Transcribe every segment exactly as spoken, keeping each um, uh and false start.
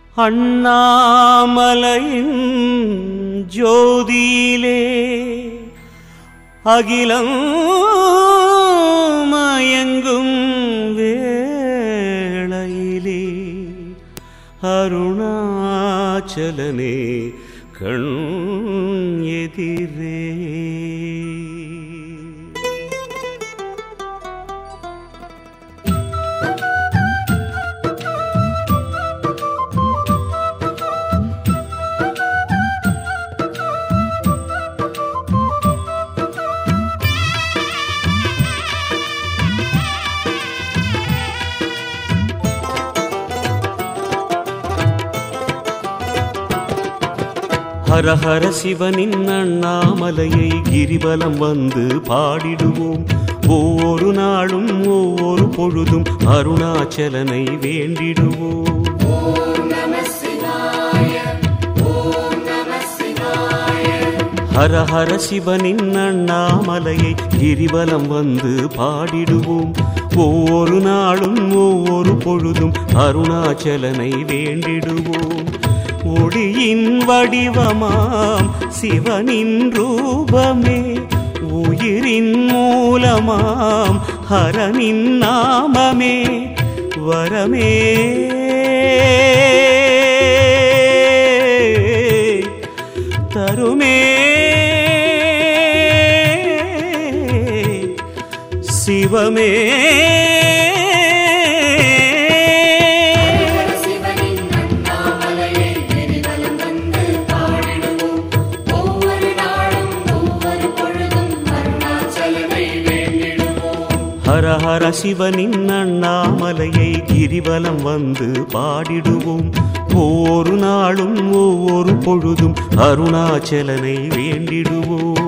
அண்ணாமலையின் ஜோதியிலே அகிலம் மயங்கும் வேளையிலே அருணாச்சலனே கண் எதிரே. ஹரஹர சிவனின் அண்ணாமலையை கிரிவலம் வந்து பாடிடுவோம். ஒவ்வொரு நாளும் ஒவ்வொரு பொழுதும் அருணாச்சலனை வேண்டிடுவோம். ஹரஹர சிவனின் அண்ணாமலையை கிரிவலம் வந்து பாடிடுவோம். ஒவ்வொரு நாளும் ஒவ்வொரு பொழுதும் அருணாச்சலனை வேண்டிடுவோம். ஒளியின் வடிவமாம் சிவனின் ரூபமே, உயிரின் மூலமாம் ஹரனின் நாமமே, வரமே தருமே சிவமே. ஹரஹர சிவனின் அண்ணாமலையை கிரிவலம் வந்து பாடிடுவோம். ஒவ்வொரு நாளும் ஒவ்வொரு பொழுதும் அருணாச்சலனை வேண்டிடுவோம்.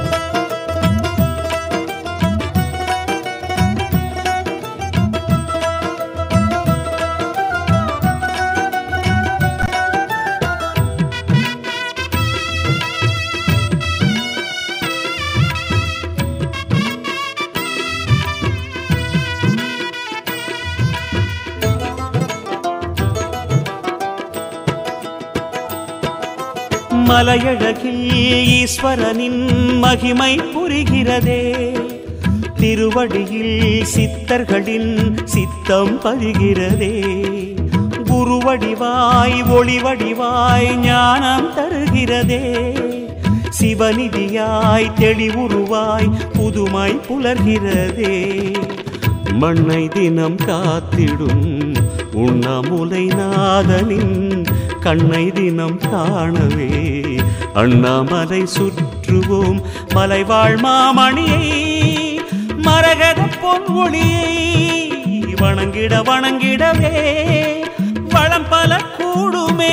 மலையழகில் ஈஸ்வரனின் மகிமை புரிகிறதே, திருவடியில் சித்தர்களின் சித்தம் பதிகிறதே. குருவடிவாய் ஒளிவடிவாய் ஞானம் தருகிறதே, சிவநிதியாய் தெளிவுருவாய் புதுமை புலர்கிறதே. மண்ணை தினம் காத்திடும் உண்ணாமுலை நாதனின் கண்ணை தினம் காணவே அண்ணாமலை சுற்றுவோம். மலைவாழ் மாமணியை மரகத பொன் ஒளியை வணங்கிட வணங்கிடவே வளம் பல கூடுமே.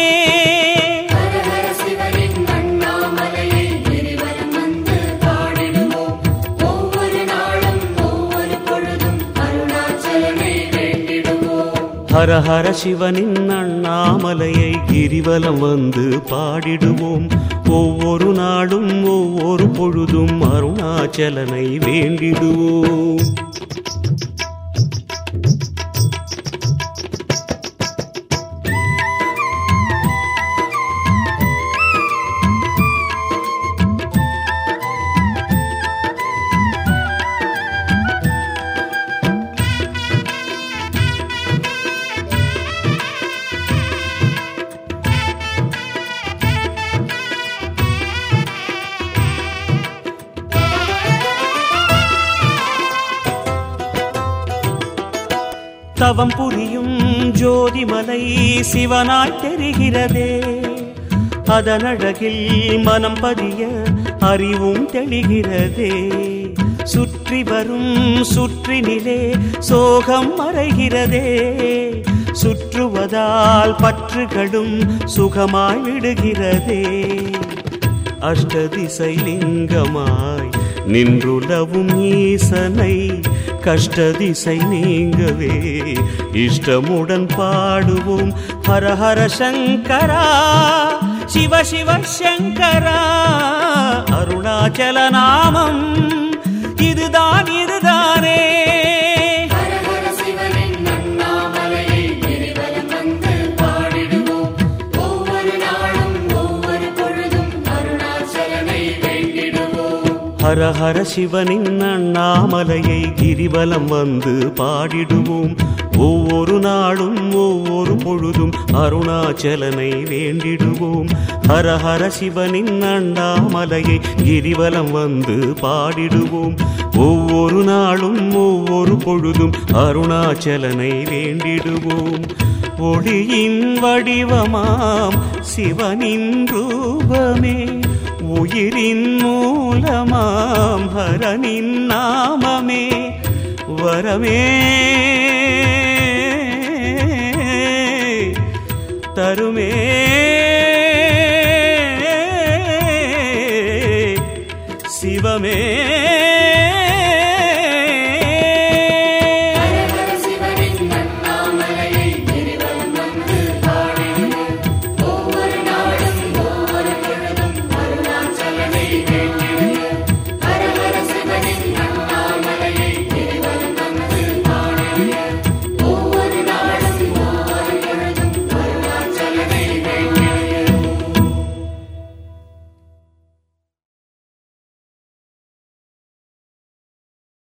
ஹரஹர சிவனின் அண்ணாமலையை கிரிவலம் வந்து பாடிடுவோம். ஒவ்வொரு நாளும் ஒவ்வொரு பொழுதும் அருணாச்சலனை வேண்டிடுவோம். தவம் புரியும் ஜோதிமலை சிவனாய் தெரிகிறதே, அதனழகில் மனம் பதிய அறிவும் தெளிகிறதே. சுற்றி வரும் சுற்றினிலே சோகம் மறைகிறதே, சுற்றுவதால் பற்றுகளும் சுகமாய் விடுகிறதே. அஷ்டதிசை லிங்கமாய் நின்றுலவும் ஈசனை கஷ்டதிசை நீங்கவே இஷ்டமுடன் பாடுவோம். ஹரஹர சங்கரா சிவ சிவ சங்கரா, அருணாச்சல நாமம் இதுதான் இதுதானே. ஹரஹர சிவனின் அண்ணாமலையை கிரிவலம் வந்து பாடிடுவோம். ஹர ஹர சிவனின் அண்ணாமலையை கிரிவலம் வந்து பாடிடுவோம். ஒவ்வொரு நாளும் ஒவ்வொரு பொழுதும் அருணாச்சலனை வேண்டிடுவோம். ஹர ஹர சிவனின் அண்ணாமலையை கிரிவலம் வந்து பாடிடுவோம். ஒவ்வொரு நாளும் ஒவ்வொரு பொழுதும் அருணாச்சலனை வேண்டிடுவோம். ஒளியின் வடிவமாம் சிவனின் ரூபமே, உயிரின் மூலமாம் ஹரனின் நாமமே, வரமே தருமே